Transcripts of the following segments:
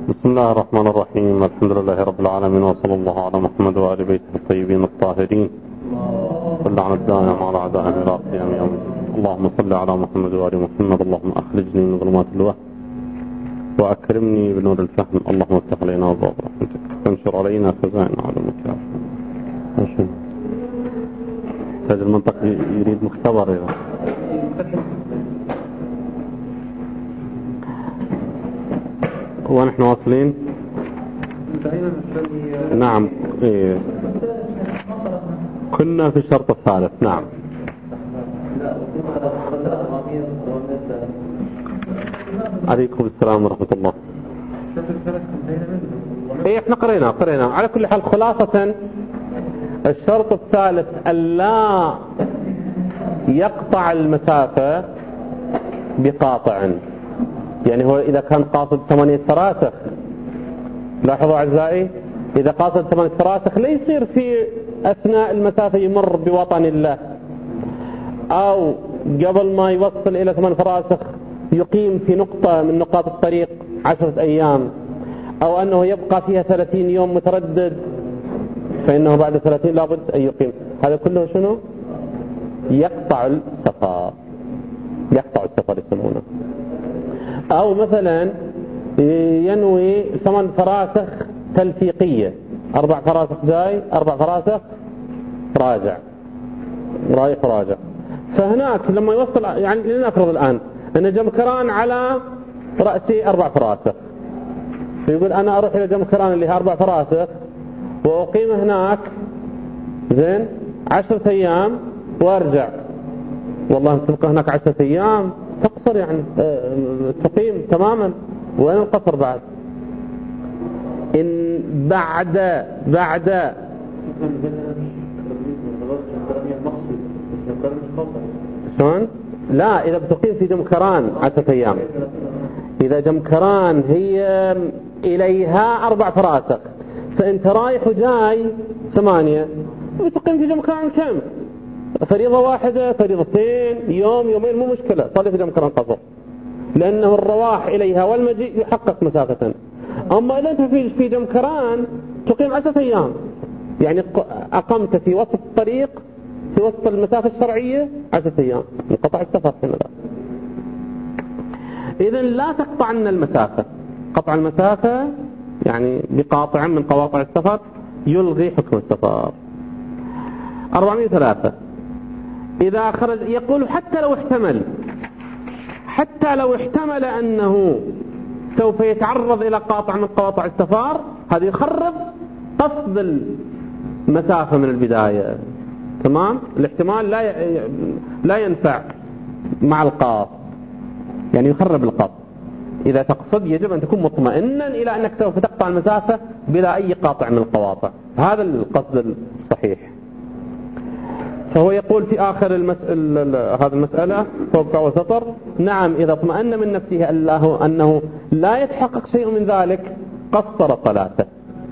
بسم الله الرحمن الرحيم. الحمد لله رب العالمين، وصلى الله على محمد وآل بيته الطيبين الطاهرين، واللعنة الدائمة على أعدائهم إلى قيام يوم الدين. اللهم صل على محمد وآل محمد. اللهم أخرجني من ظلمات الوهم وأكرمني بنور الفهم. اللهم افتح علينا أبواب رحمتك وانشر علينا خزائن علمك يا رب. هذا المنطق يريد مختبر إذا. ونحن واصلين. نعم، إيه. كنا في الشرط الثالث. نعم. عليكم السلام ورحمة الله. ايه احنا قرينا على كل حال. خلاصة الشرط الثالث ألا يقطع المسافة بقاطع، يعني هو إذا كان قاصد 8 فراسخ، لاحظوا أعزائي، إذا قاصد 8 فراسخ لا يصير في أثناء المسافة يمر بوطن الله، أو قبل ما يوصل إلى 8 فراسخ يقيم في نقطة من نقاط الطريق 10 أيام، أو أنه يبقى فيها 30 يوم متردد، فإنه بعد 30 لابد أن يقيم. هذا كله شنو؟ يقطع السفر يسمونه. أو مثلا ينوي 8 فراسخ تلفيقية، 4 فراسخ جاي 4 فراسخ راجع، رايح راجع. فهناك لما يوصل، يعني لنفرض الآن أن جمكران على رأسي 4 فراسخ، فيقول أنا أروح إلى جمكران اللي هي 4 فراسخ وأقيم هناك زين 10 أيام وأرجع. والله تبقى هناك 10 أيام تقصر، يعني تقيم تماما. وين القصر بعد؟ إن بعد شلون؟ لا، إذا بتقيم في جمكران 10 أيام، إذا جمكران هي إليها 4 فراسخ، فأنت رايح وجاي 8، بتقيم في جمكران كم؟ فريضة واحدة، فريضتين، يوم يومين، مو مشكلة، صلي في جمكران قصر، لأنه الرواح إليها والمجيء يحقق مسافة. أما إذا أنت في جمكران تقيم 10 أيام، يعني أقمت في وسط الطريق، في وسط المسافة الشرعية 10 أيام، انقطع السفر هنا. إذن لا تقطعن المسافة. قطع المسافة يعني بقاطع من قواطع السفر يلغي حكم السفر. 403 إذا خرج، يقول حتى لو احتمل أنه سوف يتعرض إلى قاطع من قواطع السفر، هذا يخرب قصد المسافة من البداية. تمام؟ الاحتمال لا ينفع مع القصد، يعني يخرب القصد. إذا تقصد يجب أن تكون مطمئنا إلى أنك سوف تقطع المسافة بلا أي قاطع من القواطع، هذا القصد الصحيح. فهو يقول في آخر هذه المسألة فوق وسطر: نعم، إذا اطمأن من نفسه أنه لا يتحقق شيء من ذلك قصر صلاته،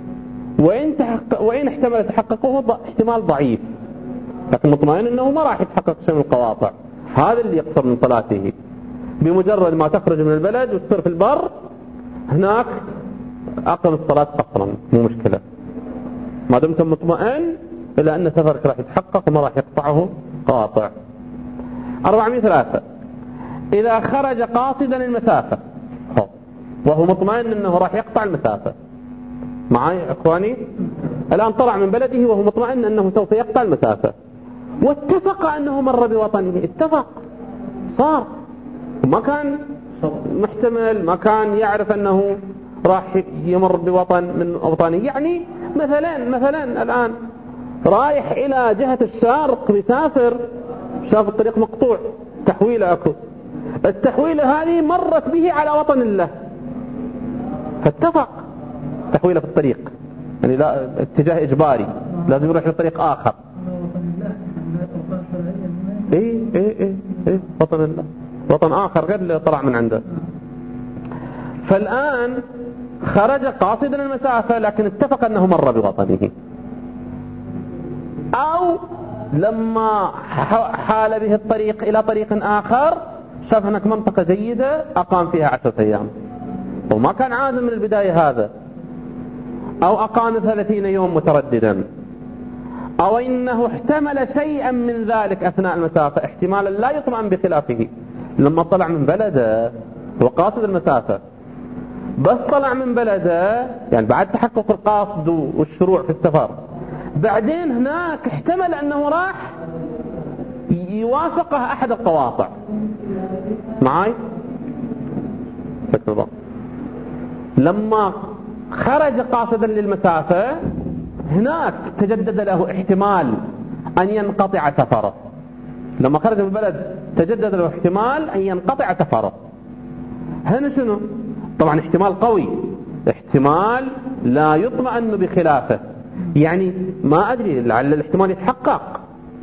وإن احتمل تحققه احتمال ضعيف، لكن مطمئن أنه ما راح يتحقق شيء من القواطع، هذا اللي يقصر من صلاته. بمجرد ما تخرج من البلد وتصير في البر، هناك أقم الصلاة قصرا، مو مشكلة، ما دمت مطمئن إلى أن سفرك راح يتحقق وما راح يقطعه قاطع. 403 إذا خرج قاصدا المسافة وهو مطمئن أنه راح يقطع المسافة. معي أخواني؟ الآن طلع من بلده وهو مطمئن أنه سوف يقطع المسافة، واتفق أنه مر بوطنه، اتفق، صار، ما كان محتمل، ما كان يعرف أنه راح يمر بوطن من أوطانه. يعني مثلا الآن رايح إلى جهة الشرق، مسافر، شاف الطريق مقطوع، تحويلة أكو، التحويلة هذه مرت به على وطن الله، فاتفق تحويلة في الطريق، يعني لا اتجاه إجباري، لازم يروح لطريق آخر. إيه وطن الله، وطن آخر غير اللي طلع من عنده. فالآن خرج قاصدا المسافة لكن اتفق أنه مر بوطنه، أو لما حال به الطريق إلى طريق آخر شاف هناك منطقة جيدة أقام فيها 10 أيام، وما كان عازم من البداية هذا، أو أقام 30 يوم مترددا، أو إنه احتمل شيئا من ذلك أثناء المسافة احتمالا لا يطمئن بخلافه. لما طلع من بلده هو قاصد المسافة، بس طلع من بلده يعني بعد تحقق القاصد والشروع في السفر، بعدين هناك احتمل أنه راح يوافقه أحد القواطع. معاي؟ سكر الله. لما خرج قاصدا للمسافة هناك تجدد له احتمال أن ينقطع سفره. لما خرج من البلد تجدد له احتمال أن ينقطع سفره. هنا شنو؟ طبعا احتمال قوي، احتمال لا يطمئن بخلافه، يعني ما أدري لعل الاحتمال يتحقق،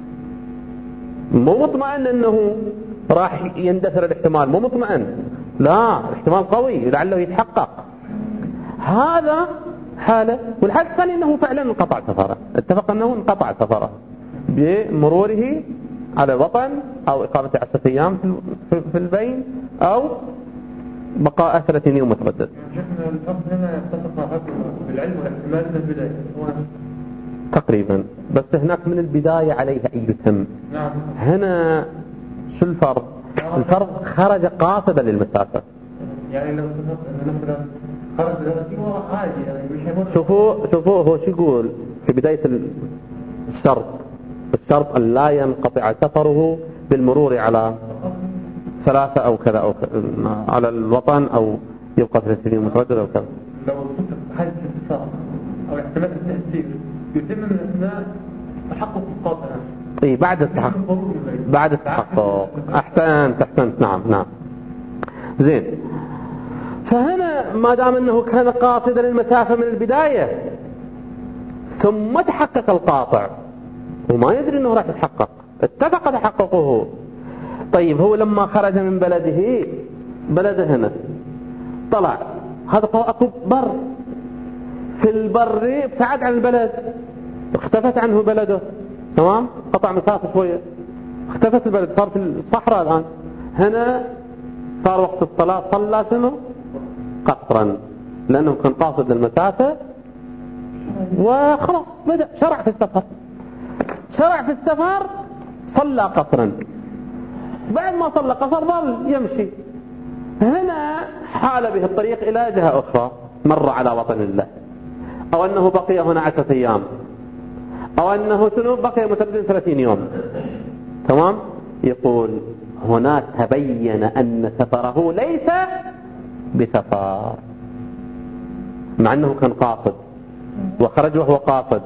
مو مطمئن أنه راح يندثر الاحتمال، مو مطمئن، لا احتمال قوي لعله يتحقق. هذا حالة. والحالة الثانية أنه فعلا انقطع سفره، اتفق أنه انقطع سفره بمروره على الوطن أو إقامة 10 أيام في البين أو بقاء 30 يوم متردد. شفنا الأب هنا اتفق بالعلم والاحتمال من البداية تقريبا، بس هناك من البداية عليه أن يتم. نعم. هنا شو الفرق؟ الفرق خرج قاصدا للمسافة. يعني لو مثلا خرج بالهدف هو عادي يعني. شوفوا هو شو يقول في بداية الشرط أن لا ينقطع سفره بالمرور على 3 أو كذا أو على الوطن أو يبقى 30 يوم متردد أو كذا. لو كنت حاجة اتصال أو احتمال التأثير يتم من أثناء تحقق القاطع. إيه بعد التحقق. أحسنت. نعم. زين. فهنا ما دام أنه كان قاصدا للمسافة من البداية ثم تحقق القاطع وما يدري أنه راح يتحقق، اتفق تحققه. طيب هو لما خرج من بلده هنا طلع، هذا اكو بر، في البر ابتعد عن البلد، اختفت عنه بلده، تمام، قطع مسافة شوية، اختفت البلد، صار في الصحراء الآن. هنا صار وقت الصلاة، صلى شنو؟ قصرا، لأنه كان قاصد للمسافة وخلاص بدأ شرع في السفر صلى قصرا. بعد ما صلى قصر ظل يمشي، هنا حال به الطريق إلى جهة أخرى، مر على وطن الله، أو أنه بقي هنا 10 أيام، أو أنه بقي متردد 30 يوم، تمام. يقول هنا تبين أن سفره ليس بسفر، مع أنه كان قاصد وخرج وهو قاصد.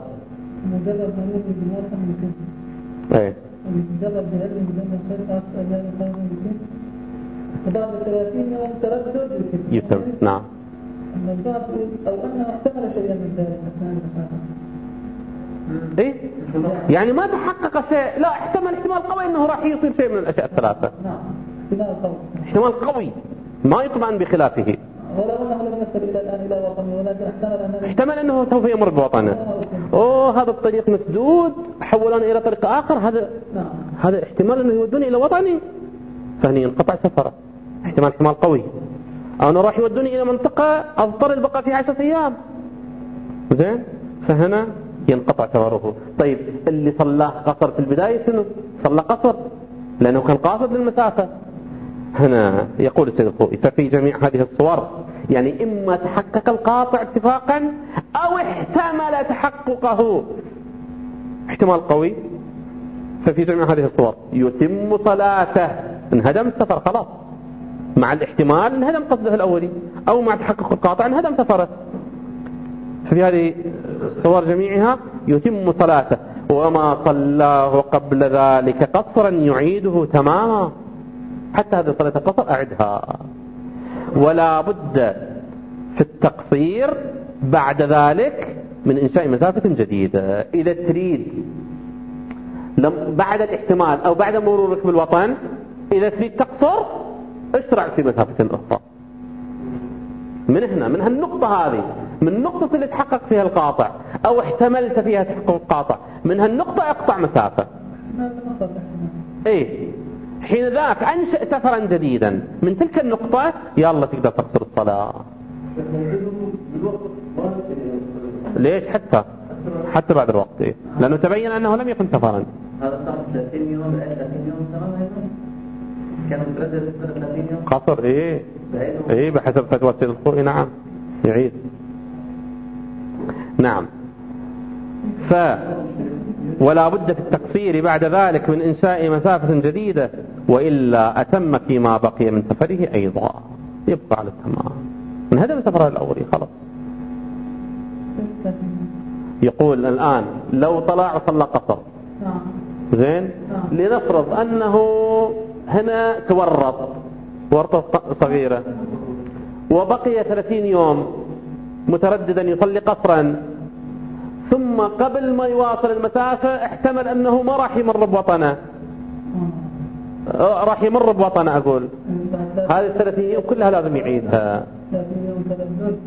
ايه جبل بهذه من الخير أصلا وبعد 30 يوم تردد يتم. نعم. أن البعض أو أنه احتمل شيئا من ذلك أثناء المسافة. إيه؟ يعني ما تحقق شيء، لا احتمال قوي أنه راح يصير شيء من الأشياء الثلاثة. نعم. احتمال قوي ما يطمئن بخلافه، ولو أنه لم يصل إلى الآن إلى وطنه، ولكن احتمل أنه سوف يمر بوطنه. هذا الطريق مسدود، حولنا إلى طريق آخر، هذا احتمال أنه يودوني إلى وطني، فهني ينقطع سفره. احتمال قوي. أو أنه راح يودوني إلى منطقة أضطر البقاء في 10 أيام، زين، فهنا ينقطع سفره. طيب اللي صلاه قصر في البداية شنو؟ صلى قصر لأنه كان قاصد للمسافة. هنا يقول السيد الخوئي ففي جميع هذه الصور، يعني إما تحقق القاطع اتفاقا أو احتمل تحققه احتمال قوي، ففي جميع هذه الصور يتم صلاته. انهدم السفر خلاص، مع الاحتمال انهدم قصده الأولي، أو مع تحقق القاطع انهدم سفره. ففي هذه الصور جميعها يتم صلاته، وما صلاه قبل ذلك قصرا يعيده تماما. حتى هذه صلاة القصر أعدها، ولا بد في التقصير بعد ذلك من إنشاء مسافة جديدة. إذا تريد بعد الاحتمال أو بعد مرورك بالوطن، إذا تريد تقصر اشرع في مسافة أخرى من هنا، من هالنقطة هذه، من النقطة اللي تحقق فيها القاطع أو احتملت فيها تحقق القاطع، من هالنقطة اقطع مسافة. إيه، حين ذاك أنشئ سفرا جديدا من تلك النقطة، يلا تقدر تقصر الصلاة. ليش حتى بعد الوقت إيه؟ لأنه تبين أنه لم يكن سفرا. هذا صار 30 يوم بعد 30 يوم ترى كانوا متردد 30 يوم قصر إيه بحسب فتوى السيد الخوئي. نعم يعيد. نعم. ولا بد في التقصير بعد ذلك من إنشاء مسافة جديدة، وإلا أتم فيما بقي من سفره أيضا، يبقى على التمام من هذا سفره الأولي خلاص. يقول الآن لو طلع وصلى قصر زين، لنفرض أنه هنا تورط ورطة صغيرة وبقي 30 يوم مترددا يصلي قصرا، ثم قبل ما يواصل المسافة احتمل أنه ما راح يمر بوطنه، راح يمر بوطنه. أقول هذه 30 يوم كلها لازم يعيدها. 30 يوم تردد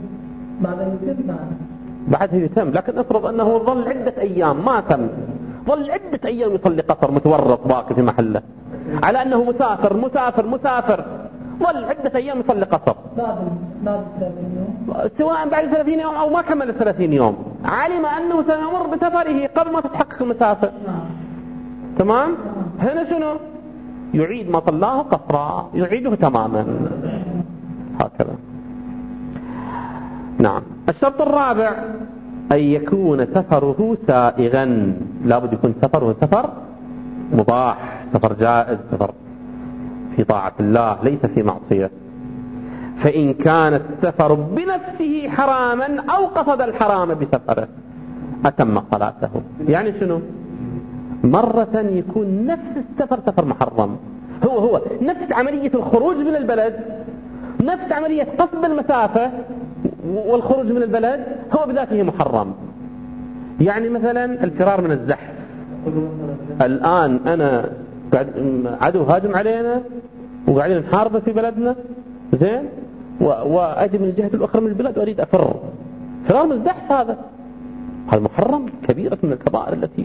بعدها يتم، لكن افرض أنه ظل عدة أيام ما تم، ظل عدة أيام يصلي قصر متورط باقي في محله، على أنه مسافر ظل عدة أيام يصلي قصر بعد 30 يوم، سواء بعد 30 يوم أو ما كمل 30 يوم، علم أنه سيمر بسفره قبل ما تتحقق المسافة. تمام. هنا شنو؟ يعيد ما صلاه قصرا، يعيده تماما هكذا. نعم. الشرط الرابع أن يكون سفره سائغا، لابد يكون سفره سفر مباح، سفر جائز، سفر في طاعة الله ليس في معصية. فإن كان السفر بنفسه حراما أو قصد الحرام بسفره أتم صلاته. يعني شنو؟ مرة يكون نفس السفر سفر محرم، هو نفس عملية الخروج من البلد، نفس عملية قصد المسافة والخروج من البلد هو بذاته محرم. يعني مثلا الفرار من الزحف، الآن أنا عدو هاجم علينا وقاعدين نحاربه في بلدنا زين، وأجي من الجهة الأخرى من البلد وأريد أفر، فرار من الزحف هذا محرم، كبيرة من الكبائر التي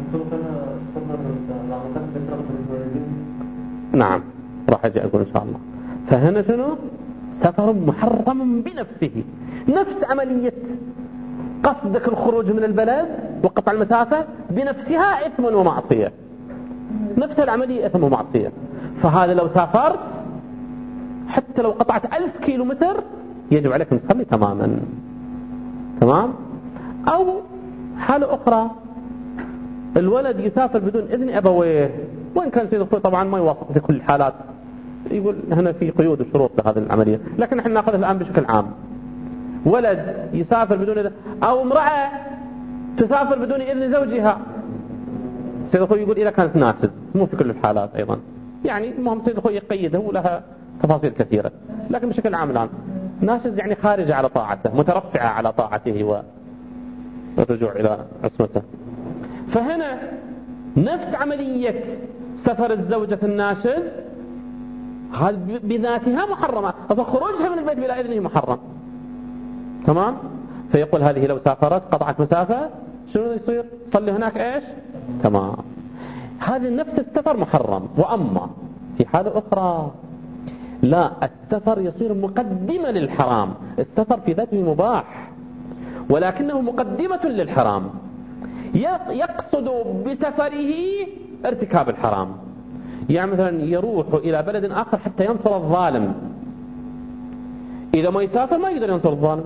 نعم راح أجي أقول إن شاء الله. فهنا شنو؟ سفر محرم بنفسه، نفس عملية قصدك الخروج من البلد وقطع المسافة بنفسها إثم ومعصية، نفس العملية إثم ومعصية. فهذا لو سافرت حتى لو قطعت 1000 كيلومتر يجب عليك أن تصلي تماما. تمام. أو حالة أخرى، الولد يسافر بدون إذن أبويه، وإن كان سيد الخوي طبعا ما يوافق في كل الحالات، يقول هنا في قيود وشروط لهذه العملية، لكن نحن نأخذها الآن بشكل عام. ولد يسافر بدون إذن، أو امرأة تسافر بدون إذن زوجها، سيد الخوي يقول إذا كانت ناشز، مو في كل الحالات أيضا، يعني المهم سيد الخوي يقيده ولها تفاصيل كثيرة، لكن بشكل عام الآن ناشز يعني خارجة على طاعته، مترفعة على طاعته والرجوع إلى عصمته. فهنا نفس عملية سفر الزوجة الناشز هذا بذاتها محرمة، أصلا خروجها من البيت بلا إذنه محرم. تمام. فيقول هذه لو سافرت قطعت مسافة شنو يصير؟ صلي هناك إيش؟ تمام. هذا نفس السفر محرم. وأما في حالة أخرى لا، السفر يصير مقدمة للحرام، السفر في ذاته مباح ولكنه مقدمة للحرام، يقصد بسفره ارتكاب الحرام. يعني مثلا يروح إلى بلد آخر حتى ينصر الظالم، إذا ما يسافر ما يقدر ينصر الظالم.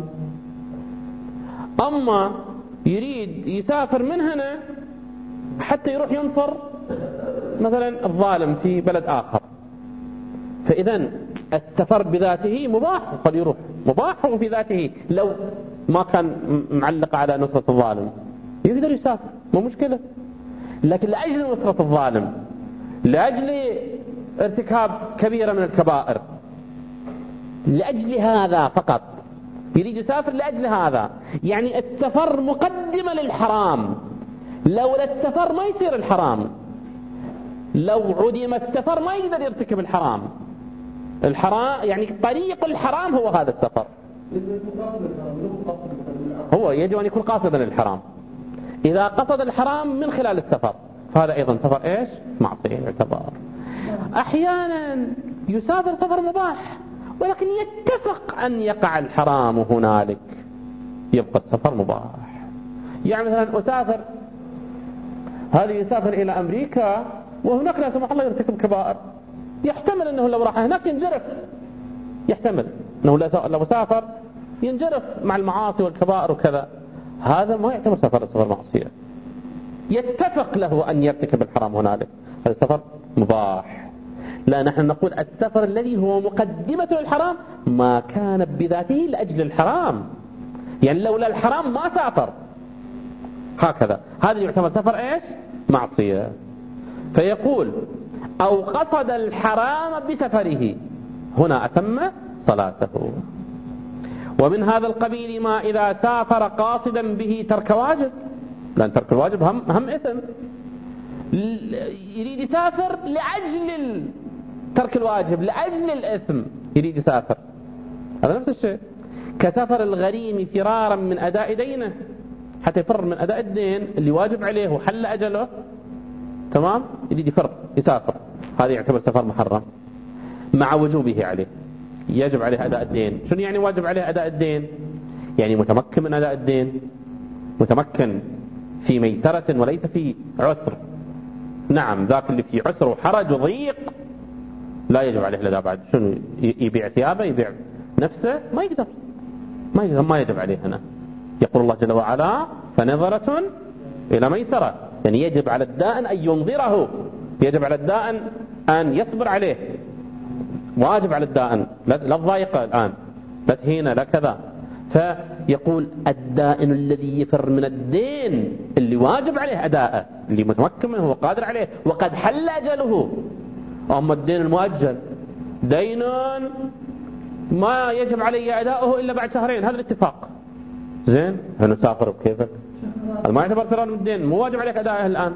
أما يريد يسافر من هنا حتى يروح ينصر مثلا الظالم في بلد آخر، فإذا السفر بذاته مباح، قد يروح مباح في ذاته لو ما كان معلق على نصرة الظالم يقدر يسافر مو مشكلة، لكن لأجل نصرة الظالم، لأجل ارتكاب كبيرة من الكبائر، لأجل هذا فقط يريد يسافر لأجل هذا، يعني السفر مقدمة للحرام. لولا السفر ما يصير الحرام، لو عدم السفر ما يقدر يرتكب الحرام. الحرام يعني طريق الحرام هو هذا السفر، هو يجب أن يكون قاصدا للحرام. إذا قصد الحرام من خلال السفر فهذا أيضا سفر إيش؟ معصية يعتبر. أحيانا يسافر سفر مباح ولكن يتفق أن يقع الحرام هنالك، يبقى السفر مباح. يعني مثلا أسافر، هذا يسافر إلى أمريكا وهناك لا سمح الله يرتكب كبائر، يحتمل أنه لو راح هناك ينجرف، يحتمل أنه لو سافر ينجرف مع المعاصي والكبائر وكذا، هذا ما يعتبر سفر معصية، يتفق له أن يرتكب الحرام هنالك، هذا السفر مباح. لا، نحن نقول السفر الذي هو مقدمة للحرام ما كان بذاته لأجل الحرام، يعني لولا الحرام ما سافر، هكذا هذا يعتبر سفر إيش؟ معصية. فيقول أو قصد الحرام بسفره، هنا أتم صلاته. ومن هذا القبيل ما إذا سافر قاصدا به ترك واجب، لأن ترك الواجب هم إثم، يريد يسافر لأجل ترك الواجب، لأجل الإثم يريد يسافر، هذا نفس الشيء. كسفر الغريم فرارا من أداء دينه، حتى يفر من أداء الدين اللي واجب عليه وحل أجله، تمام، يريد يفر يسافر، هذا يعتبر سفر محرم مع وجوبه عليه، يجب عليه أداء الدين. شنو يعني واجب عليه أداء الدين؟ يعني متمكن من أداء الدين، متمكن في ميسرة وليس في عسر. نعم، ذاك اللي في عسر وحرج وضيق لا يجب عليه الأداء بعد. شنو يبيع ثيابه، يبيع نفسه، ما يقدر، ما يجب عليه هنا. يقول الله جل وعلا فنظرة إلى ميسرة، يعني يجب على الدائن أن ينظره، يجب على الدائن أن يصبر عليه، واجب على الدائن، لا تضايقه الآن، لا تهينه، لا كذا. فيقول الدائن الذي يفر من الدين اللي واجب عليه أداءه، اللي متمكن منه وقادر عليه وقد حل أجله. أما الدين المؤجل دين ما يجب عليه أداؤه إلا بعد شهرين، هذا الاتفاق، زين، هنا سافر بكيفك، هذا ما يعتبر فرار من الدين، مو واجب عليك أداءه الآن.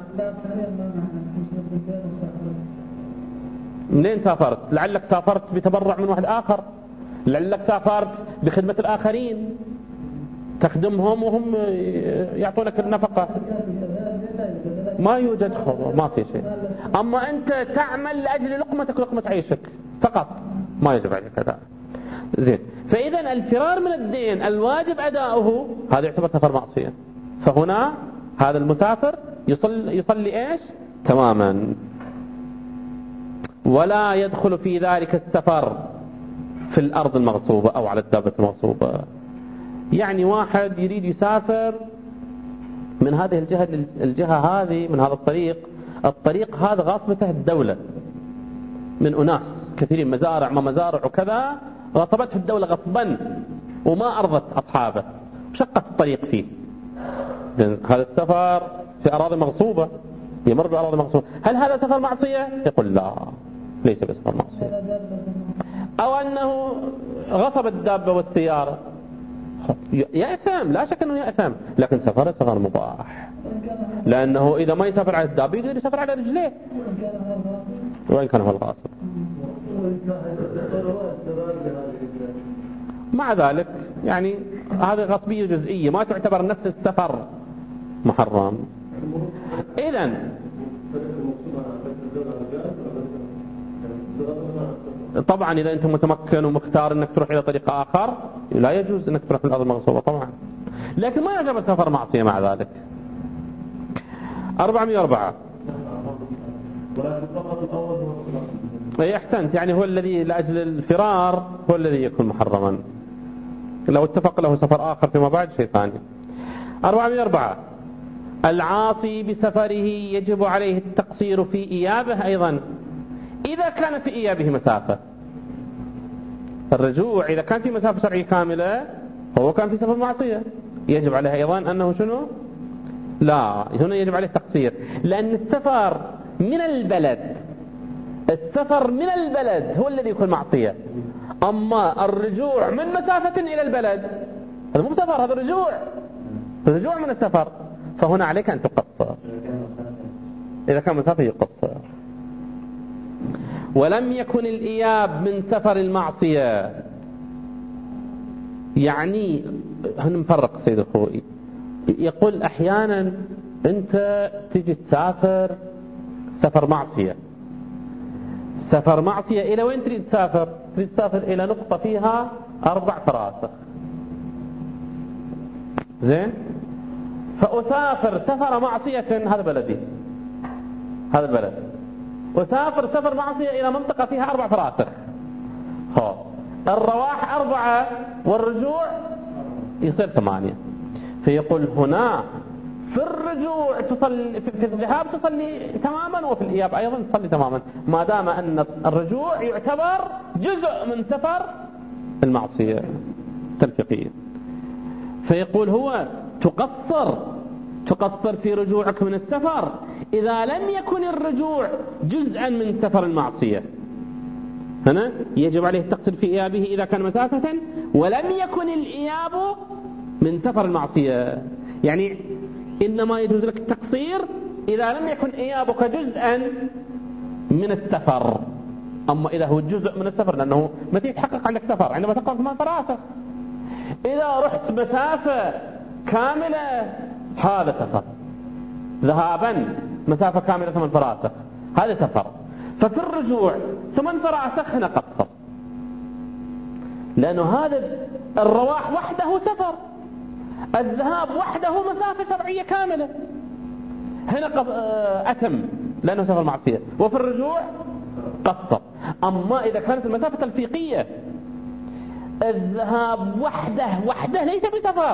منين سافرت؟ لعلك سافرت بتبرع من واحد آخر، لعلك سافرت بخدمة الآخرين، تخدمهم وهم يعطونك النفقة، ما يوجد خبر، ما في شيء. أما أنت تعمل لأجل لقمتك ولقمة عيشك فقط، ما يجب عليك أداء. زين، فإذا الفرار من الدين الواجب أداؤه هذا يعتبر سفر معصية. فهنا هذا المسافر يصلي إيش؟ تماما، ولا يدخل في ذلك السفر في الأرض المغصوبة أو على الدابة المغصوبة. يعني واحد يريد يسافر من هذه الجهة هذه، من هذا الطريق هذا غاصبته الدولة من أناس كثيرين، مزارع ما مزارع وكذا، غصبته الدولة غصبا وما أرضت أصحابه، شقت الطريق فيه. هذا السفر في أراضي مغصوبة، يمر بأراضي مغصوبة، هل هذا سفر معصية؟ يقول لا، ليس بسفر معصية. أو أنه غصب الدابة والسيارة، يأثم، لا شك أنه يأثم، لكن سفر مباح، لأنه إذا ما يسافر على الدابة يقدر يسافر على رجليه، وإن كان هو الغاصب. مع ذلك يعني هذه غصبية جزئية، ما تعتبر نفس السفر محرم. إذن طبعا إذا أنت متمكن ومختار أنك تروح إلى طريق آخر لا يجوز أنك تروح من الأرض المغصوبة طبعا، لكن ما يعتبر سفر معصية مع ذلك. 404 أي أحسنت، يعني هو الذي لأجل الفرار هو الذي يكون محرما، لو اتفق له سفر آخر فيما بعد شيء ثاني. 404 العاصي بسفره يجب عليه التقصير في إيابه أيضا إذا كان في إيابه مسافة. الرجوع إذا كان في مسافة شرعية كاملة هو كان في سفر معصية، يجب عليه أيضا أنه شنو؟ لا، هنا يجب عليه التقصير، لأن السفر من البلد هو الذي يكون معصية. أما الرجوع من مسافة إلى البلد هذا مو سفر، هذا الرجوع من السفر، فهنا عليك أن تقصر، إذا كان مسافة يقصر. ولم يكن الإياب من سفر المعصية، يعني هنا مفرق سيد الخوئي، يقول أحيانا أنت تجي تسافر سفر معصية، سفر معصية إلى وين تريد تسافر؟ تريد تسافر إلى نقطة فيها 4 فراسخ. زين؟ فأسافر سفر معصية، هذا بلدي، هذا البلد، أسافر سفر معصية إلى منطقة فيها 4 فراسخ. الرواح 4 والرجوع يصير 8. فيقول هنا في الرجوع تصلي، في الذهاب تصلي تماما، وفي الإياب أيضا تصلي تماما، ما دام أن الرجوع يعتبر جزء من سفر المعصية الفقهية. فيقول هو تقصر في رجوعك من السفر إذا لم يكن الرجوع جزءا من سفر المعصية. هنا يجب عليه التقصير في إيابه إذا كان مسافة ولم يكن الإياب من سفر المعصية. يعني إنما يجوز لك التقصير إذا لم يكن إيابك جزءا من السفر. أما إذا هو جزء من السفر، لأنه متى يتحقق عندك سفر؟ عندما تقوم 8 فراسخ. إذا رحت مسافة كاملة هذا سفر، ذهابا مسافة كاملة 8 فراسخ هذا سفر. ففي الرجوع 8 فراسخ هنا قصر، لأنه هذا الرواح وحده سفر، الذهاب وحده مسافة شرعية كاملة، هنا أتم لأنه سفر معصية. وفي الرجوع قصر. أما إذا كانت المسافة تلفيقية، الذهاب وحده ليس بسفر،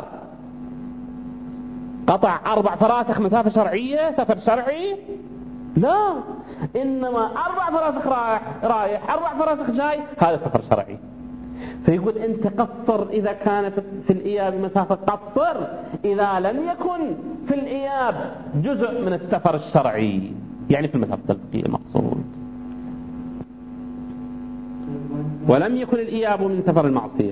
قطع 4 فراسخ مسافة شرعية، سفر شرعي؟ لا، إنما 4 فراسخ رايح 4 فراسخ جاي، هذا سفر شرعي. فيقول أنت قصر إذا كانت في الإياب مسافة، قصر إذا لم يكن في الإياب جزء من السفر الشرعي، يعني في المسافة التلفيقية المقصود، ولم يكن الإياب من سفر المعصية.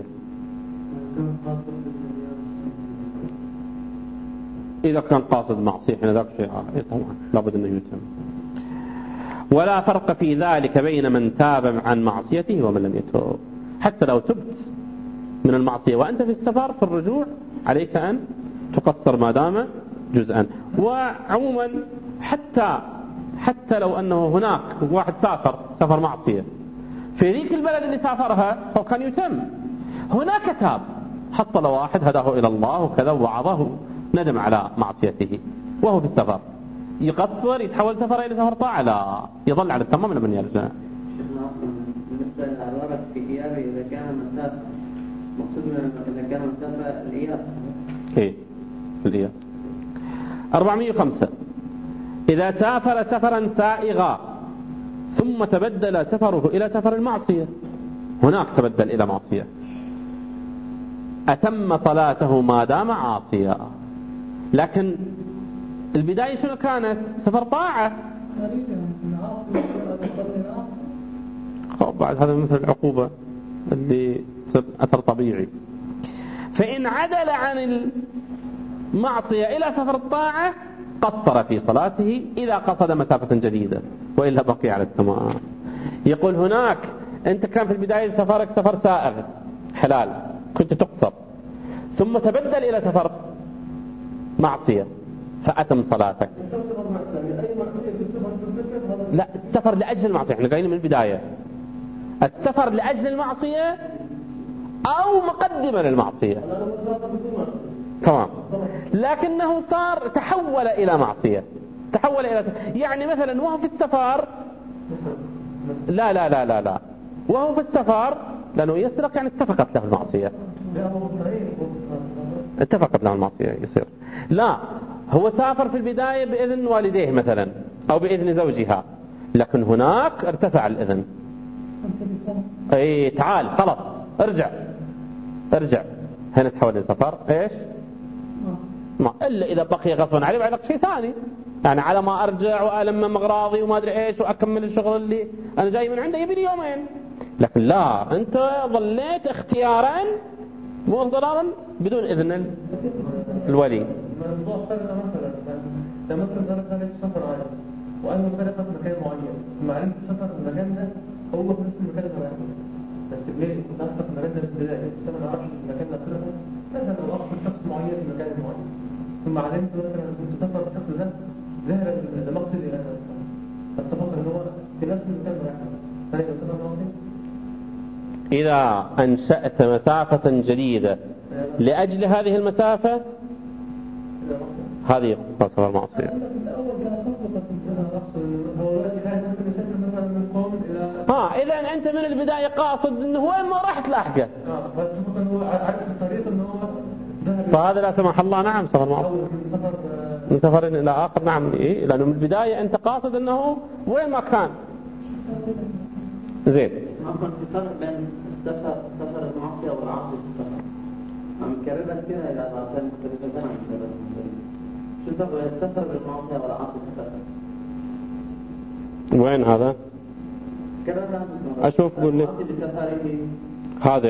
إذا كان قاصد معصية هنا ذاك شيء طبعا لابد أنه يتم. ولا فرق في ذلك بين من تاب عن معصيته ومن لم يتوب. حتى لو تبت من المعصية وأنت في السفر، في الرجوع عليك أن تقصر ما دام جزءا. وعموما حتى لو أنه هناك واحد سافر معصية في ذيك البلد اللي سافرها، هو كان يتم. هناك تاب، حصل واحد هداه إلى الله وكذا ووعظه، ندم على معصيته وهو في السفر، يقصر يتحول سفر إلى سفر طاعة؟ لا، يظل على التمام لمن يرجع. بالنسبة للورق في إيابه إذا كان مسافة، مقصود إذا كان مسافة الإياب. إيه الإياب. 405 إذا سافر سفرا سائغا ثم تبدل سفره إلى سفر المعصية، هناك تبدل إلى معصية، أتم صلاته ما دام عاصيا. لكن البداية شنو كانت؟ سفر طاعة. بعد هذا مثل العقوبة اللي أثر طبيعي. فإن عدل عن المعصية إلى سفر الطاعة قصر في صلاته إذا قصد مسافة جديدة، وإلا بقي على التمام. يقول هناك أنت كان في البداية سفرك سفر سائغ حلال، كنت تقصر، ثم تبدل إلى سفر معصية فأتم صلاتك. لا، السفر لأجل المعصية، احنا قايلين من البداية السفر لأجل المعصية أو مقدمة للمعصية، تمام. لكنه صار تحول إلى معصية، تحول إلى، يعني مثلا وهو في السفر، لا لا لا لا لا، وهو في السفر لأنه يسرق، يعني اتفقت له المعصية، اتفقت له المعصية يصير. لا، هو سافر في البداية بإذن والديه مثلا أو بإذن زوجها، لكن هناك ارتفع الإذن، اي تعال خلاص ارجع، هنا تحول لسفر ايش؟ ما إلا إذا بقي غصبا عليه بعد شيء ثاني، يعني على ما أرجع وألم أغراضي وما أدري إيش وأكمل الشغل اللي أنا جاي من عنده يبي لي يومين. لكن لا، أنت ظليت اختيارا مو ضرارا بدون إذن الولي. مثلا سفر عادي وأنا مسافر في مكان معين، مع أن السفر في المكان ده هو في نفس المكان اللي رايحه، بس ليه كنت أسافر في المكان ده في البداية؟ أنا ما أعرفش المكان ده كله، مثلا لو أخذ شخص معين في مكان معين، ثم علمت مثلا كنت سافر الشخص ده ذهب لمقصد إلى هذا، فاتفق إن هو في نفس المكان اللي رايحه، فأنا إذا أنشأت مسافة جديدة لأجل هذه المسافة هذه تعتبر معصية. إذا أنت من البداية قاصد أنه وين ما راح تلاحقه، فهذا لا سمح الله نعم سفر معصية من سفر إلى آخر. نعم لأنه من البداية أنت قاصد أنه وين ما كان. زين. ممكن تفرق بين سفر المعصية والعاصي في السفر. كررت كده إلى أساسا مختلفة عن كده. شو تفرق بين السفر بالمعصية والعاصي في السفر؟ وين هذا؟ أشوف قول لي هذا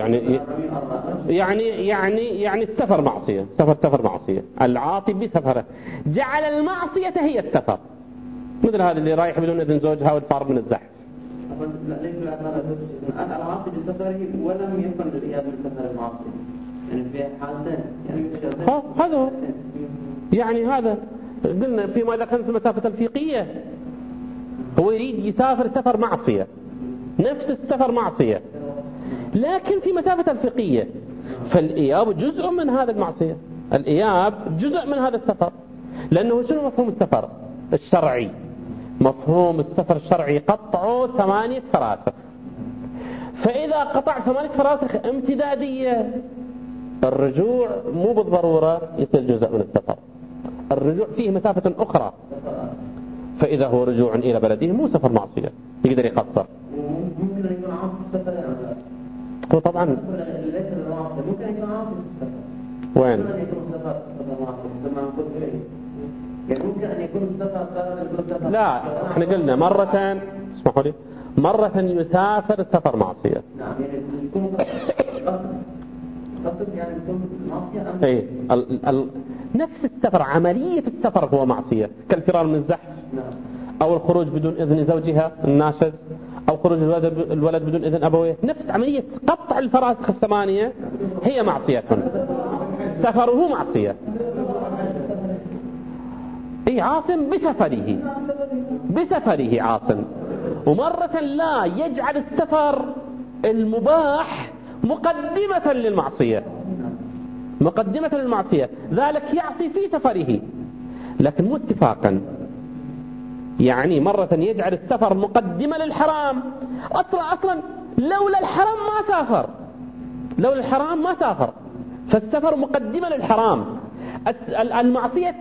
يعني السفر معصية، سفر معصية. العاطي بسفره جعل المعصية هي السفر، مثل هذا اللي رايح بدون إذن زوجها والفار من الزحف. ليس العاطي بسفره ولم يكن للإياب من سفر المعصية، يعني في حالتين هذا يعني هذا قلنا فيما إذا كانت المسافة الفيقية هو يريد يسافر سفر معصية، نفس السفر معصية، لكن في مسافة الفقهية، فالإياب جزء من هذا المعصية، الإياب جزء من هذا السفر. لأنه شنو مفهوم السفر الشرعي؟ مفهوم السفر الشرعي قطعوا 8 فراسخ، فإذا قطع 8 فراسخ امتدادية الرجوع مو بالضرورة يصير جزء من السفر، الرجوع فيه مسافة أخرى، فإذا هو رجوع إلى بلده مو سفر معصية يقدر يقصر. ممكن يكون عاصي السفر هو طبعا ليس العاصي ممكن يكون عاصي السفر. وين؟ ممكن يكون سفر معصية كما نقول فيه، يعني ممكن أن يكون السفر لا احنا قلنا مرة اسمحوا لي مرة يسافر سفر معصية. نعم يعني يكون قصد يعني يكون معصية اي نفس السفر، عملية السفر هو معصية، كالفرار من الزحف أو الخروج بدون إذن زوجها الناشز، أو خروج الولد بدون إذن أبويه، نفس عملية قطع الفراسخ 8 هي معصية، سفره معصية. عاصم بسفره عاصم. ومرة لا يجعل السفر المباح مقدمة للمعصية، ذلك يعصي في سفره لكن مو اتفاقا. يعني مرة يجعل السفر مقدمة للحرام، أصلا لولا الحرام ما سافر، فالسفر مقدمة للحرام. المعصية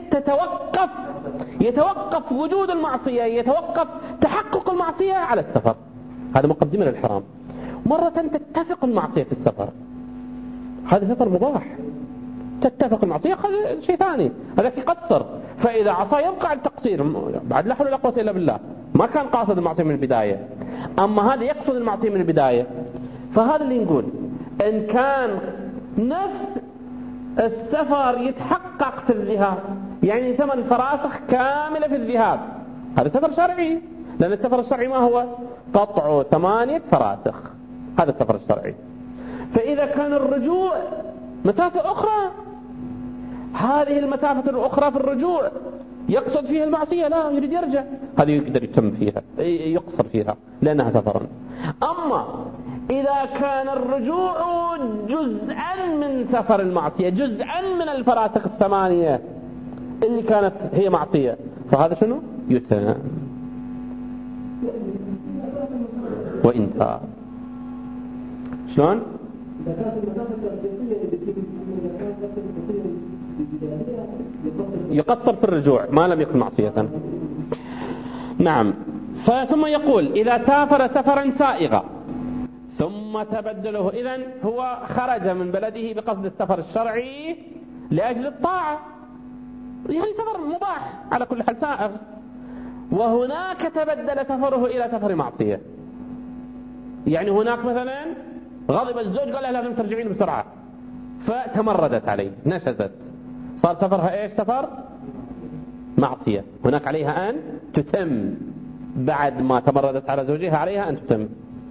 يتوقف وجود المعصية، يتوقف تحقق المعصية على السفر، هذا مقدمة للحرام. مرة تتفق المعصية في السفر، هذا سفر مباح، تتفق المعصية هذا شيء ثاني، هذاك يقصر، فإذا عصى يبقى على التقصير، بعد لا حول ولا قوة إلا بالله، ما كان قاصد المعصية من البداية. أما هذا يقصد المعصية من البداية، فهذا اللي نقول إن كان نفس السفر يتحقق في الذهاب، يعني 8 فراسخ كاملة في الذهاب، هذا سفر شرعي، لأن السفر الشرعي ما هو؟ قطع 8 فراسخ، هذا السفر الشرعي. فإذا كان الرجوع مسافة أخرى، هذه المسافة الأخرى في الرجوع يقصد فيها المعصية، لا يريد يرجع، هذه يقدر يتم فيها، يقصر فيها لأنها سفرا. أما إذا كان الرجوع جزءا من سفر المعصية، جزءا من الفراسخ 8 اللي كانت هي معصية، فهذا شنو؟ يتم وإنت شلون؟ يقصر في الرجوع ما لم يكن معصية. نعم. ثم يقول إذا سافر سفرا سائغا ثم تبدله، إذن هو خرج من بلده بقصد السفر الشرعي لأجل الطاعة، يعني سفر مباح على كل حال سائغ، وهناك تبدل سفره إلى سفر معصية. يعني هناك مثلا غضب الزوج قال لها لازم ترجعين بسرعة، فتمردت عليه نشزت، صار سفرها ايش؟ سفر معصية، هناك عليها أن تتم، بعد ما تمردت على زوجها عليها أن تتم،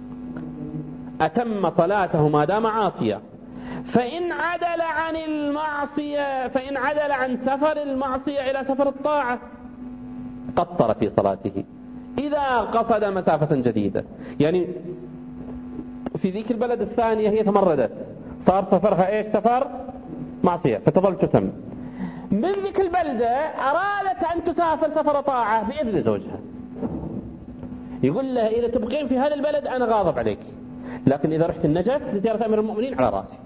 أتم صلاته ما دام عاصية. فإن عدل عن سفر المعصية إلى سفر الطاعة قصر في صلاته إذا قصد مسافة جديدة. يعني في ذيك البلد الثانية هي تمردت، صار سفرها إيش؟ سفر معصية، فتظل تتم. من ذيك البلدة أرادت أن تسافر سفر طاعة بإذن زوجها، يقول لها إذا تبقين في هذا البلد أنا غاضب عليك، لكن إذا رحت النجف لزيارة أمير المؤمنين على راسي.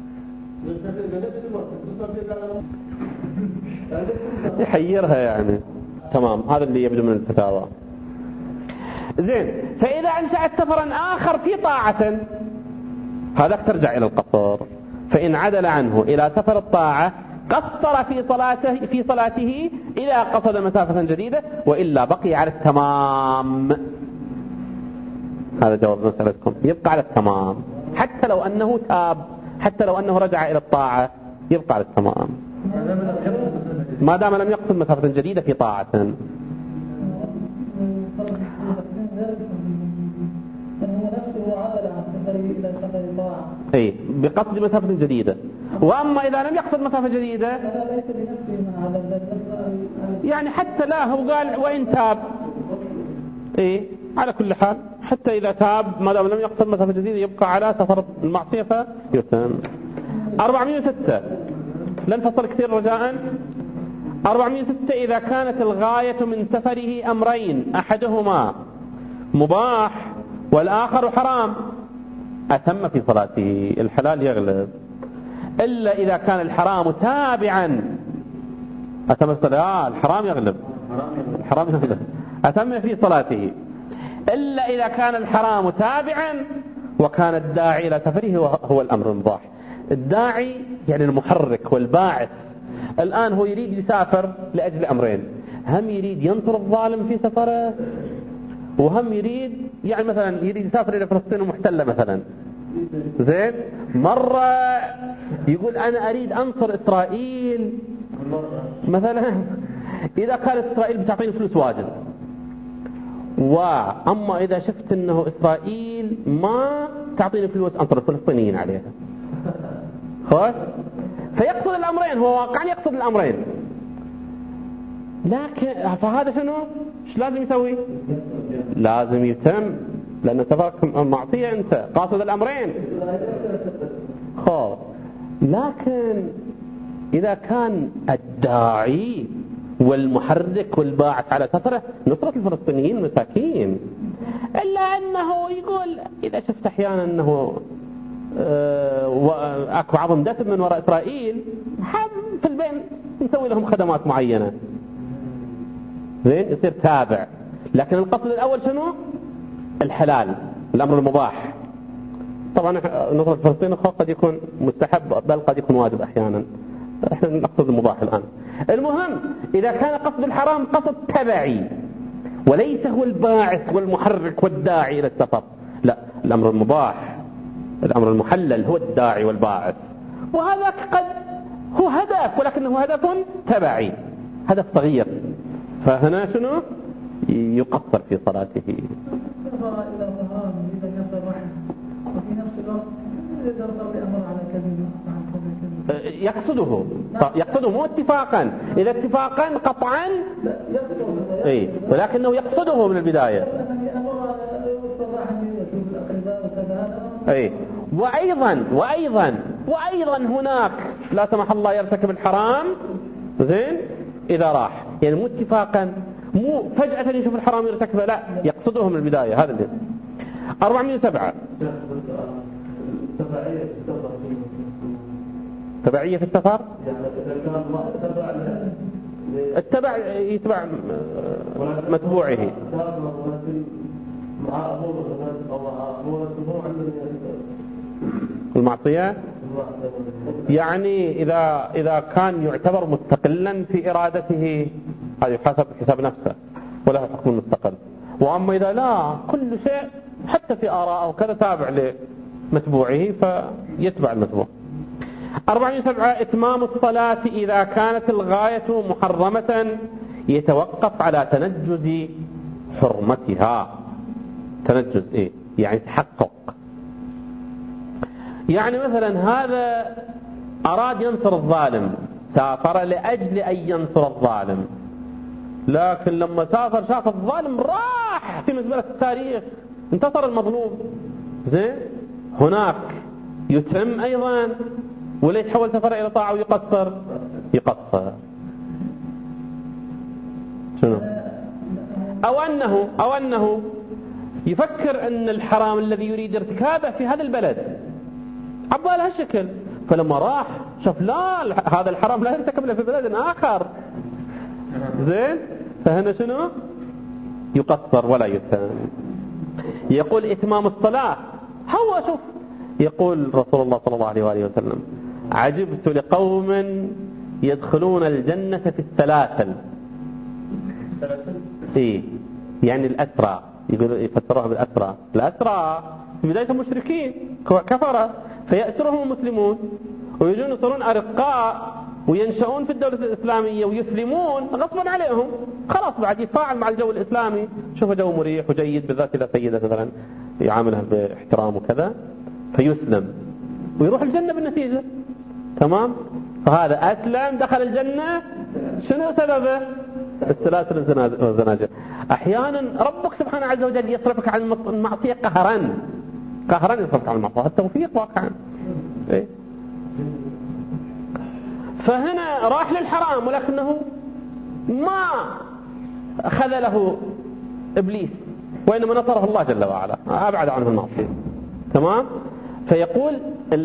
يحيرها يعني. تمام، هذا اللي يبدو من الفتاوى. زين، فإذا أنشأت سفرا آخر في طاعة هذاك ترجع إلى القصر، فإن عدل عنه إلى سفر الطاعة قصر في صلاته إذا قصد مسافة جديدة، وإلا بقي على التمام. هذا جواب مسألتكم، يبقى على التمام حتى لو أنه تاب، حتى لو أنه رجع إلى الطاعة يبقى على التمام ما دام لم يقصد مسافة جديدة في طاعة. أي بقصد مسافة جديدة. وأما إذا لم يقصد مسافة جديدة يعني حتى لا، هو قال وإن تاب. إيه على كل حال حتى إذا تاب ما دام لم يقصد مسافة جديدة يبقى على سفر المعصية فيتم. 406 لن فصل كثير رجاء. 406 إذا كانت الغاية من سفره أمرين أحدهما مباح والآخر حرام أتم في صلاته، الحلال يغلب. إلا إذا كان الحرام تابعا أتم في صلاته، الحرام يغلب، الحرام يغلب أتم في صلاته. إلا إذا كان الحرام تابعا وكان الداعي إلى سفره هو الأمر المباح. الداعي يعني المحرك والباعث. الآن هو يريد يسافر لأجل أمرين، هم يريد ينصر الظالم في سفره، وهم يريد يعني مثلا يريد يسافر إلى فلسطين المحتلة مثلا. زين، مرة يقول أنا أريد أنصر إسرائيل مثلا، إذا كانت إسرائيل بتعطيني فلوس واجد، وأما إذا شفت أنه إسرائيل ما تعطيني فلوس أنصر الفلسطينيين عليها. خوش، فيقصد الأمرين، هو واقعا يقصد الأمرين، لكن فهذا شنو؟ ايش لازم يسوي؟ لازم يتم، لأن سفرك معصية، أنت قاصد الأمرين. لكن إذا كان الداعي والمحرك والباعث على سفره نصرة الفلسطينيين المساكين، إلا أنه يقول إذا شفت أحيانا أنه أكو عظم دسم من وراء إسرائيل في البين نسوي لهم خدمات معينة، زين يصير تابع. لكن القصد الأول شنو؟ الحلال، الأمر المباح. طبعا نصرة فلسطين قد يكون مستحب بل قد يكون واجب أحيانا، احنا نقصد المباح الآن. المهم إذا كان قصد الحرام قصد تبعي وليس هو الباعث والمحرك والداعي إلى السفر، لا، الأمر المباح الأمر المحلل هو الداعي والباعث، وهذا قد هو هدف ولكنه هدف تبعي، هدف صغير، فهنا شنو؟ يقصر في صلاته. يقصده مو اتفاقا، إذا اتفاقا قطعا اي، ولكنه يقصده من البداية. اي، وأيضا هناك لا سمح الله يرتكب الحرام، زين، إذا راح يعني مو اتفاقا، مو فجأة يشوف الحرام يرتكبه، لا، يقصده من البداية. هذا اللي 407 تبعية في السفر. التبع يتبع متبوعه. المعصية يعني إذا كان يعتبر مستقلا في إرادته هذا يحاسب حساب نفسه ولا حكم المستقل. وأما إذا لا، كل شيء حتى في آراءه وكذا تابع لمتبوعه فيتبع المتبوع. 407 إتمام الصلاة إذا كانت الغاية محرمة يتوقف على تنجز حرمتها. تنجز إيه؟ يعني تحقق. يعني مثلا هذا أراد ينصر الظالم، سافر لأجل أن ينصر الظالم، لكن لما سافر شاف الظالم راح في مزبلة التاريخ، انتصر المظلوم، زين، هناك يتم أيضا ولا يتحول سفر إلى طاعة ويقصر؟ يقصر. شنو؟ أو أنه يفكر أن الحرام الذي يريد ارتكابه في هذا البلد عبال هالشكل، فلما راح شاف لا هذا الحرام لا يرتكب له في بلد آخر، زين، فهنا شنو؟ يقصر ولا يتم. يقول إتمام الصلاة، هو شوف يقول رسول الله صلى الله عليه وآله وسلم: عجبت لقوم يدخلون الجنة في السلاسل. إيه يعني الأسرى، يفسروها بالأسرى. الأسرى في بداية المشركين كفرة، فيأسرهم المسلمون ويجون يصيرون أرقاء وينشؤون في الدولة الإسلامية ويسلمون غصبا عليهم، خلاص بعد يتفاعل مع الجو الإسلامي، شوف جو مريح وجيد، بالذات إذا سيدة مثلا يعاملها باحترام وكذا، فيسلم ويروح الجنة بالنتيجة. تمام؟ فهذا أسلم دخل الجنة، شنو سببه؟ السلاسل والزناجر. أحيانا ربك سبحانه عز وجل يصرفك عن المعصية قهرا يصرفك عن المعصية، التوفيق واقعا. إيه؟ فهنا راح للحرام ولكنه ما خذله إبليس، وإنما نصره الله جل وعلا، أبعد عنه المعصية. تمام؟ فيقول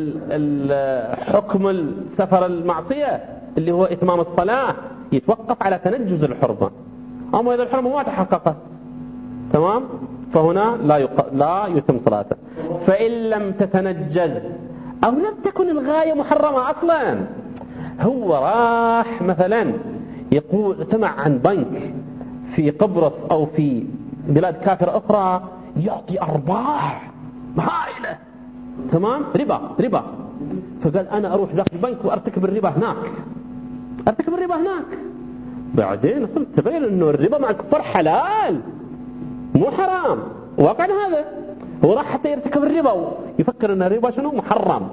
حكم السفر المعصية اللي هو إتمام الصلاة يتوقف على تنجز الحرمة، أما إذا الحرمة ما تحققت تمام فهنا لا يتم صلاته. فإن لم تتنجز أو لم تكن الغاية محرمة أصلا، هو راح مثلا يقول سمع عن بنك في قبرص أو في بلاد كافرة أخرى يعطي أرباح هائلة، تمام، ربا، فقال أنا أروح ذاك البنك وأرتكب الربا هناك. بعدين تبين أنه الربا مع الكفار حلال مو حرام، واقع هذا. هو راح حتى يرتكب الربا ويفكر أن الربا شنو محرم،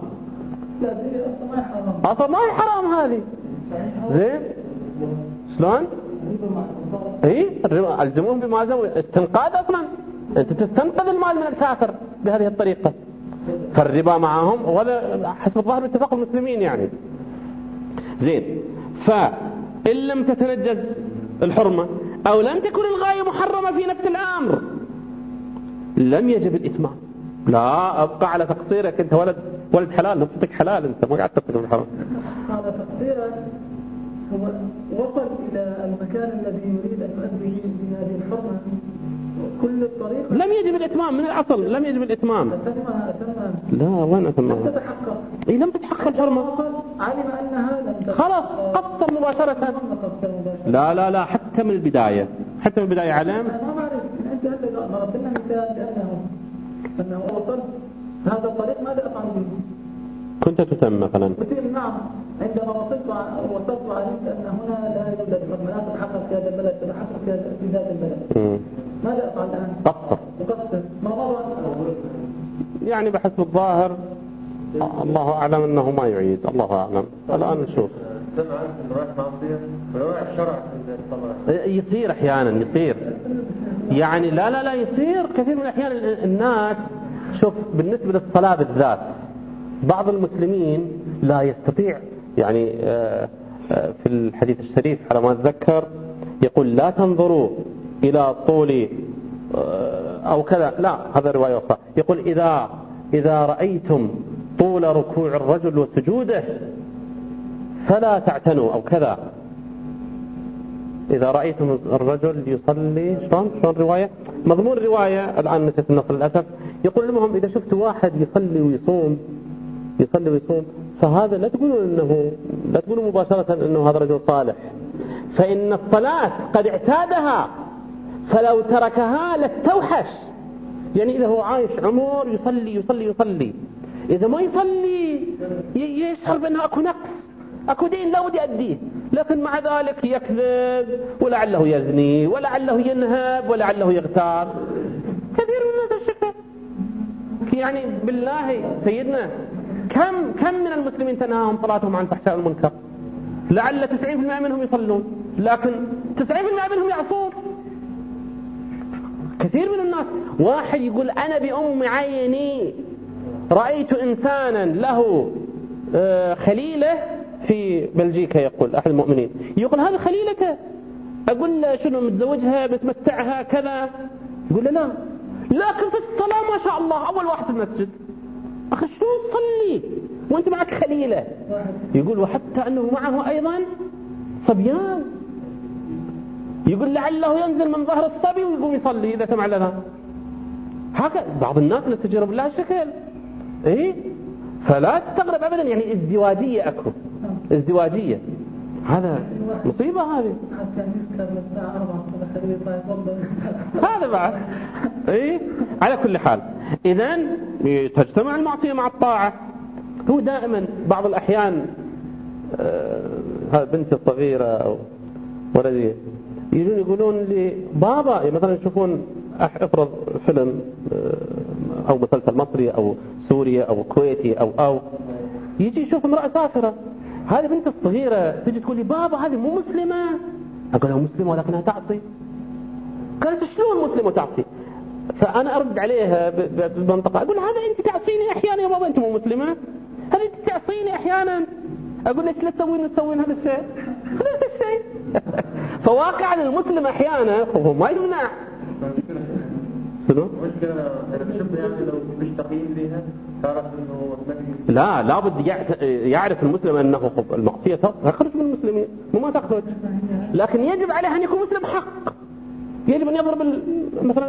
أصلا ما هي حرام هذه. زين شلون؟ ايه الربا الزموهم بما زموا، استنقاذ اصلا، انت تستنقذ المال من الكافر بهذه الطريقة. فالربا معهم، وهذا حسب الظاهر باتفاق المسلمين يعني. زين، فإن لم تتنجز الحرمة أو لم تكن الغاية محرمة في نفس الأمر لم يجب الإتمام. لا أبقى على تقصيرك، أنت ولد حلال، نفسك حلال، أنت ما قاعد تقصر الحرام. هذا تقصيرك هو وصل إلى المكان الذي يريد أن يؤدي به هذه الحرمة كل الطريق. لم يجب الإتمام من الأصل، لم يجب الإتمام. لا وين أتمام؟ لم تتحقق الحرمة، علم أنها لم خلاص قصر مباشرة. لا حتى من البداية علم. ما أعرف أنت هل ضربت لنا مثال أنه وصل هذا الطريق ماذا أفعل به؟ كنت تتم مثلا. نعم، عندما وصلت وعلمت أن هنا لا يوجد حرمة، لا تتحقق في هذا البلد، تتحقق في ذات البلد. ماذا أفعل الآن؟ قصر. ما مضى يعني بحسب الظاهر الله أعلم أنه ما يعيد، الله أعلم. الآن نشوف. سمع أنه رايح معصية ورايح الشرع الصلاة. يصير أحيانا، يصير يعني لا يصير كثير من الأحيان. الناس شوف بالنسبة للصلاة بالذات بعض المسلمين لا يستطيع، يعني في الحديث الشريف على ما أتذكر يقول لا تنظروا إلى طول أو كذا، لا هذا رواية أخرى، يقول إذا رأيتم طول ركوع الرجل وسجوده فلا تعتنوا أو كذا. إذا رأيتم الرجل يصلي شلون رواية، مضمون رواية الآن نسيت النص للأسف، يقول لهم إذا شفت واحد يصلي ويصوم فهذا لا تقولوا مباشرة أنه هذا رجل صالح، فإن الصلاة قد اعتادها فلو تركها لاستوحش. يعني إذا هو عايش عمر يصلي، إذا ما يصلي يشعر بأنه أكو نقص، أكو دين لا ودي أديه، لكن مع ذلك يكذب ولعله يزني ولعله ينهب ولعله يغتاب. كثير من الناس الشكل. يعني بالله سيدنا كم من المسلمين تنهاهم صلاتهم عن فحشاء المنكر؟ لعل 90% منهم يصلون، لكن 90% منهم يعصون. كثير من الناس واحد يقول أنا بأم عيني رأيت إنسانا له خليلة في بلجيكا، يقول أحد المؤمنين، يقول هذه خليلته، أقول له شنو متزوجها متمتعها كذا؟ يقول له لا، لكن في الصلاة ما شاء الله أول واحد في المسجد. أخي شلون تصلي وأنت معك خليلة؟ يقول وحتى أنه معه أيضا صبيان، يقول لعله ينزل من ظهر الصبي ويقوم يصلي إذا سمع الأذان. هكذا بعض الناس نستجير بالله الشكل. إيه؟ فلا تستغرب أبدا، يعني ازدواجية أكو، ازدواجية، هذا مصيبة هذه. هذا بعد. إيه؟ على كل حال إذن تجتمع المعصية مع الطاعة. هو دائما بعض الأحيان بنتي الصغيرة أو ولدي يجون يقولون لي بابا، مثلا يشوفون افرض فيلم او مسلسل مصري او سوري او كويتي او يجي يشوف امرأة سافرة، هذه بنت الصغيرة تجي تقول لي بابا هذه مو مسلمة. اقول لها مسلمة ولكنها تعصي. قالت شلون مسلمة وتعصي؟ فانا ارد عليها بالمنطقة، اقول هذا انت تعصيني احيانا يا بابا، انت مو مسلمة، هذا انت تعصيني احيانا. اقول لك لا تسوين هذا الشيء، هذا الشيء. فواقع المسلم احيانا هو ما يمنع. شنو؟ يعني لو مش تقييم لها تعرف انه لا، لابد يعرف المسلم انه المعصيه تخرج من المسلمين، مو ما تخرج، لكن يجب عليه ان يكون مسلم حق. يجب ان يضرب مثلا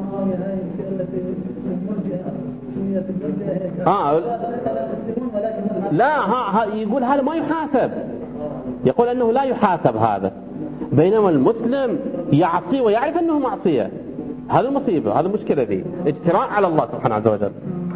لا يقول هذا ما يحاسب، يقول انه لا يحاسب هذا، بينما المسلم يعصي ويعرف انه معصيه. هذا المصيبة، هذا المشكلة ذي، اجتراء على الله سبحانه عز وجل.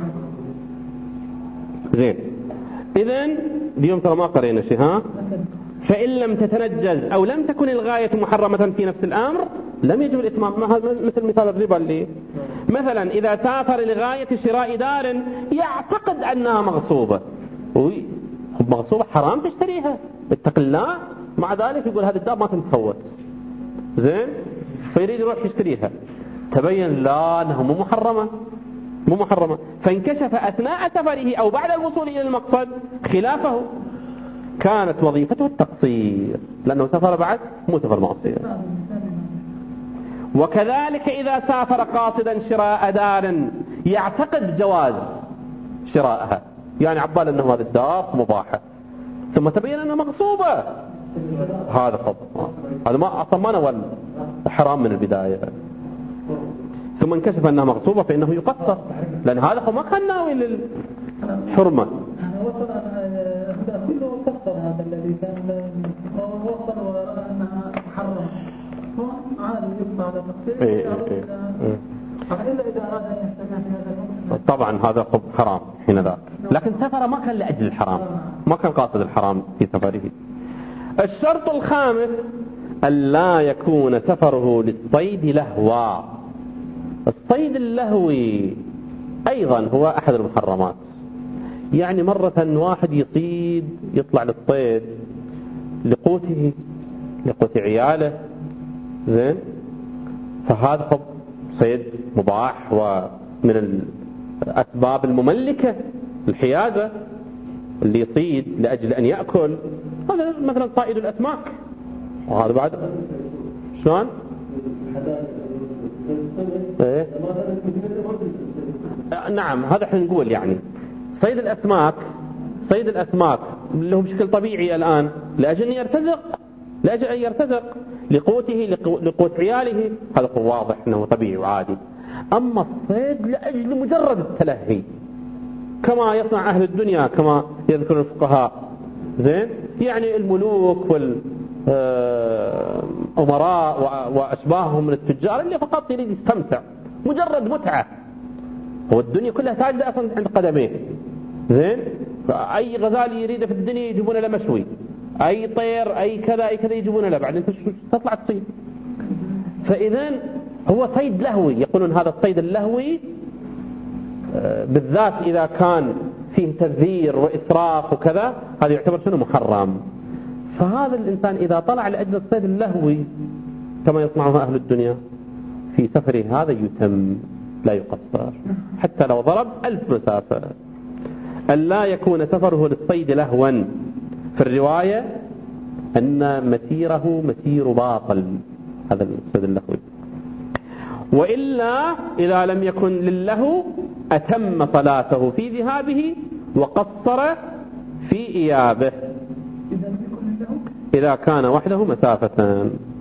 زين، إذن اليوم ترى ما قرينا شيء. ها، فإن لم تتنجز أو لم تكن الغاية محرمة في نفس الأمر لم يجب الإتمام. مثل مثال الربا اللي مثلا إذا سافر لغاية شراء دار يعتقد أنها مغصوبة، مغصوبة حرام تشتريها، اتق الله، مع ذلك يقول هذه الدار ما تنفوت. زين، فيريد يروح يشتريها، تبين لا أنها مو محرمة، فانكشف أثناء سفره أو بعد الوصول إلى المقصد خلافه، كانت وظيفته التقصير، لأنه سافر بعد مو سفر معصية. وكذلك إذا سافر قاصدا شراء دار يعتقد جواز شرائها، يعني عبال أنه هذه الدار مباحة، ثم تبين أنها مغصوبة، هذا خطأ، هذا ما أصلا ما نوى حرام من البداية، ثم انكشف أنها مغصوبة فإنه يقصر، لأن هذا هو ما كان ناوي للحرمة. وصل كله قصر، هذا الذي كان وصل ورأى أنها محرم، هو عادي يبقى على تقصير. إلا إذا أراد أن يستمع في هذا الوقت طبعا هذا حرام حين ذاك، لكن سفر ما كان لأجل الحرام، ما كان قاصد الحرام في سفره. الشرط الخامس ألا يكون سفره للصيد لهوا. الصيد اللهوي أيضا هو أحد المحرمات، يعني مرة واحد يصيد، يطلع للصيد لقوته، لقوت عياله، زين، فهذا صيد مباح ومن الأسباب المملكة الحيازة، اللي يصيد لأجل أن يأكل، هذا مثلا صائد الأسماك، وهذا بعد شلون؟ إيه؟ نعم، هذا احنا نقول يعني صيد الأسماك اللي هو بشكل طبيعي الآن لأجل أن يرتزق لقوته، لقوت عياله، هذا هو واضح أنه طبيعي وعادي. أما الصيد لأجل مجرد التلهي كما يصنع أهل الدنيا كما يذكر الفقهاء، زين، يعني الملوك والأمراء وأشباههم من التجار اللي فقط يريد يستمتع، مجرد متعة، هو الدنيا كلها ساجدة أصلا عند قدميه، زين، فأي غزال يريده في الدنيا يجيبون له مشوي، أي طير أي كذا يجيبون له، بعدين تطلع تصيد. فإذن هو صيد لهوي، يقولون هذا الصيد اللهوي بالذات إذا كان فيه تبذير وإسراف وكذا، هذا يعتبر شنو محرم. فهذا الإنسان إذا طلع لأجل الصيد اللهوي كما يصنعه أهل الدنيا في سفره، هذا يتم لا يقصر، حتى لو ضرب 1000 مسافة. أن لا يكون سفره للصيد لهوا. في الرواية أن مسيره مسير باطل، هذا الصيد اللهوي. وإلا إذا لم يكن للهو أتم صلاته في ذهابه وقصر في إيابه إذا كان وحده مسافة.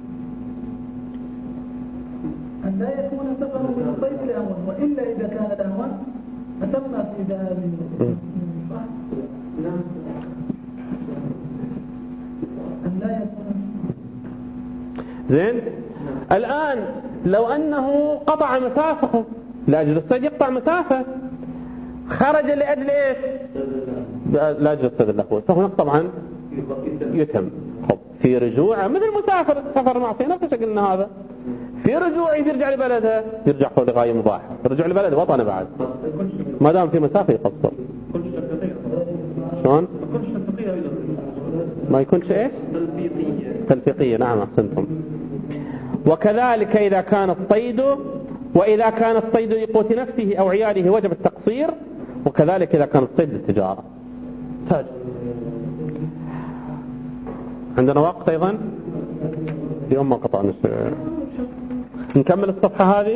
أن لا يكون سفره للصيد لهوا، وإلا إذا كان لهوا أتم في ذهابه. أن لا يكون زين. الآن لو أنه قطع مسافة لأجل الصيد، يقطع مسافة، خرج لأجل إيش؟ لأجل الصيد اللهوي، فهنا طبعا يتم. في رجوعه مثل مسافر سفر معصية نفس الشيء قلنا هذا، في رجوعه يرجع لبلده يرجع فوق لغاية مباح، رجوع لبلده وطنه بعد ما دام في مسافة يقصر. شلون؟ ما يكونش إيش؟ تلفيقية. نعم أحسنتم. وكذلك إذا كان الصيد، وإذا كان الصيد لقوت نفسه أو عياله وجب التقصير، وكذلك إذا كان الصيد للتجارة تاج. عندنا وقت أيضا اليوم ما قطعنا شيء. نكمل الصفحة هذه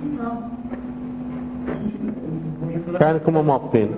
كانكم موافقين.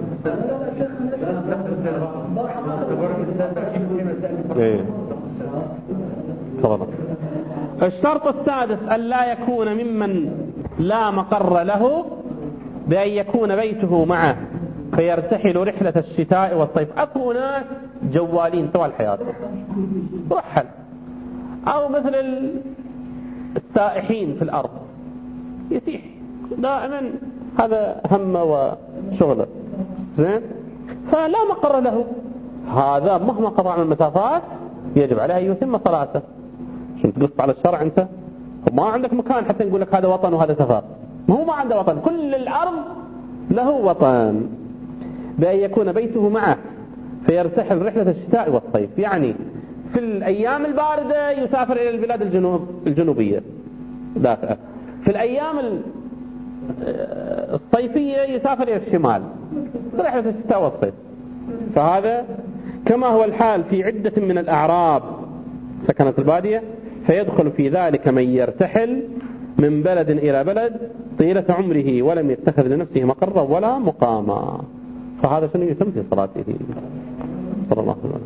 ايه تفضل. الشرط السادس أن لا يكون ممن لا مقر له، بأن يكون بيته معه فيرتحل رحلة الشتاء والصيف. أكو ناس جوالين طوال حياته رحل، أو مثل السائحين في الأرض يسيح دائما، هذا همه وشغله. زين، فلا مقر له، هذا مهما قطع من المسافات يجب عليه أن يتم صلاته. شو تقص على الشرع أنت؟ ما عندك مكان حتى نقول لك هذا وطن وهذا سفر، ما هو ما عنده وطن، كل الأرض له وطن. بأن يكون بيته معه فيرتحل رحلة الشتاء والصيف، يعني في الأيام الباردة يسافر إلى البلاد الجنوبية دافئة، في الأيام الصيفية يسافر إلى الشمال رحلة الشتاء والصيف. فهذا كما هو الحال في عدة من الأعراب سكنت البادية، فيدخل في ذلك من يرتحل من بلد إلى بلد طيلة عمره ولم يتخذ لنفسه مقرا ولا مقاما، فهذا شنو يتم في صلاته صلى الله عليه وسلم.